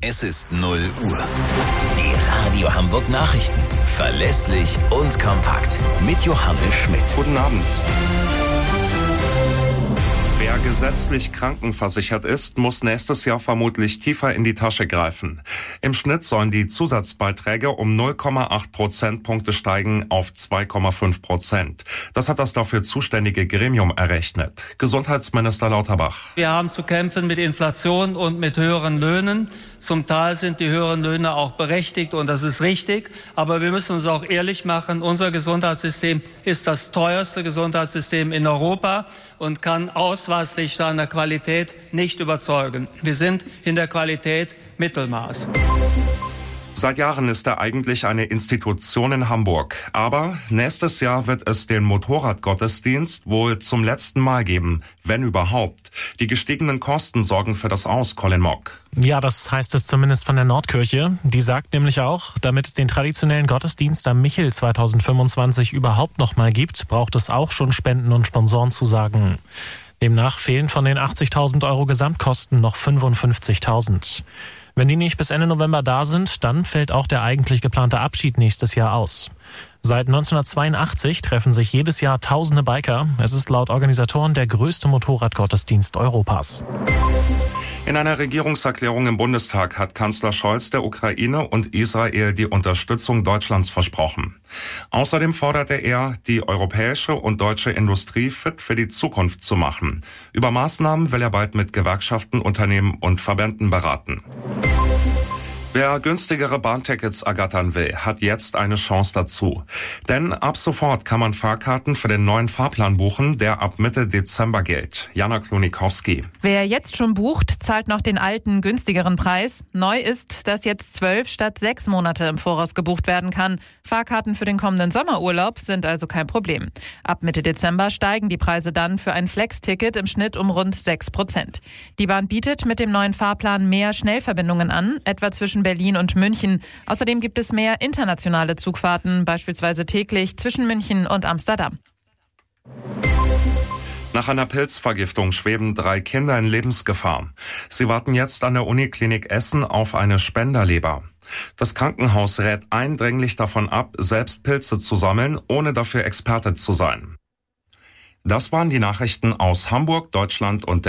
Es ist 0 Uhr. Die Radio Hamburg Nachrichten. Verlässlich und kompakt. Mit Johannes Schmidt. Guten Abend. Wer gesetzlich krankenversichert ist, muss nächstes Jahr vermutlich tiefer in die Tasche greifen. Im Schnitt sollen die Zusatzbeiträge um 0,8 Prozentpunkte steigen auf 2,5%. Das hat das dafür zuständige Gremium errechnet. Gesundheitsminister Lauterbach. Wir haben zu kämpfen mit Inflation und mit höheren Löhnen. Zum Teil sind die höheren Löhne auch berechtigt und das ist richtig. Aber wir müssen uns auch ehrlich machen, unser Gesundheitssystem ist das teuerste Gesundheitssystem in Europa und kann ausweislich seiner Qualität nicht überzeugen. Wir sind in der Qualität Mittelmaß. Seit Jahren ist er eigentlich eine Institution in Hamburg. Aber nächstes Jahr wird es den Motorradgottesdienst wohl zum letzten Mal geben, wenn überhaupt. Die gestiegenen Kosten sorgen für das Aus, Colin Mock. Ja, das heißt es zumindest von der Nordkirche. Die sagt nämlich auch, damit es den traditionellen Gottesdienst am Michel 2025 überhaupt noch mal gibt, braucht es auch schon Spenden und Sponsorenzusagen. Demnach fehlen von den 80.000 Euro Gesamtkosten noch 55.000. Wenn die nicht bis Ende November da sind, dann fällt auch der eigentlich geplante Abschied nächstes Jahr aus. Seit 1982 treffen sich jedes Jahr tausende Biker. Es ist laut Organisatoren der größte Motorradgottesdienst Europas. In einer Regierungserklärung im Bundestag hat Kanzler Scholz der Ukraine und Israel die Unterstützung Deutschlands versprochen. Außerdem forderte er, die europäische und deutsche Industrie fit für die Zukunft zu machen. Über Maßnahmen will er bald mit Gewerkschaften, Unternehmen und Verbänden beraten. Wer günstigere Bahntickets ergattern will, hat jetzt eine Chance dazu. Denn ab sofort kann man Fahrkarten für den neuen Fahrplan buchen, der ab Mitte Dezember gilt. Jana Klonikowski. Wer jetzt schon bucht, zahlt noch den alten, günstigeren Preis. Neu ist, dass jetzt 12 statt 6 Monate im Voraus gebucht werden kann. Fahrkarten für den kommenden Sommerurlaub sind also kein Problem. Ab Mitte Dezember steigen die Preise dann für ein Flex-Ticket im Schnitt um rund 6%. Die Bahn bietet mit dem neuen Fahrplan mehr Schnellverbindungen an, etwa zwischen Berlin und München. Außerdem gibt es mehr internationale Zugfahrten, beispielsweise täglich zwischen München und Amsterdam. Nach einer Pilzvergiftung schweben 3 Kinder in Lebensgefahr. Sie warten jetzt an der Uniklinik Essen auf eine Spenderleber. Das Krankenhaus rät eindringlich davon ab, selbst Pilze zu sammeln, ohne dafür Experte zu sein. Das waren die Nachrichten aus Hamburg, Deutschland und der